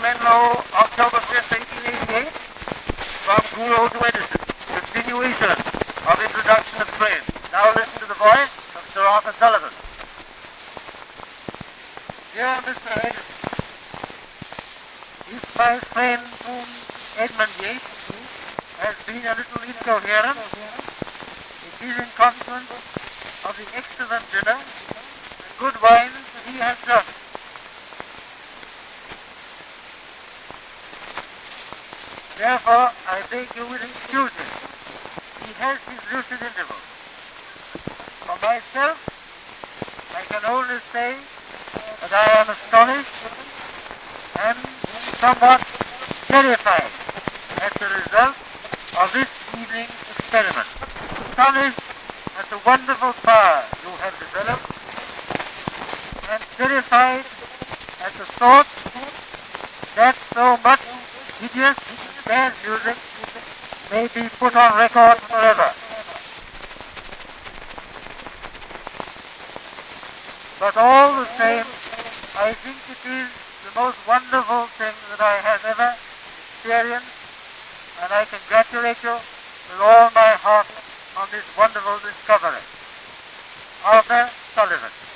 Menlo, October 5th, 1888, from Goulot to Edison. Continuation of introduction of train. Now listen to the voice of Sir Arthur Sullivan. Dear Mr. Edison, if my friend Edmund Yates has been a little incoherent, it is in consequence of the excellent dinner and good wines that he has drunk. Therefore, I beg you will excuse him. He has his lucid intervals. For myself, I can only say that I am astonished and somewhat terrified at the result of this evening's experiment. Astonished at the wonderful power you have developed, and terrified at the thought that so much hideous and bad music may be put on record forever. But all the same, I think it is the most wonderful thing that I have ever experienced, and I congratulate you with all my heart on this wonderful discovery. Arthur Sullivan.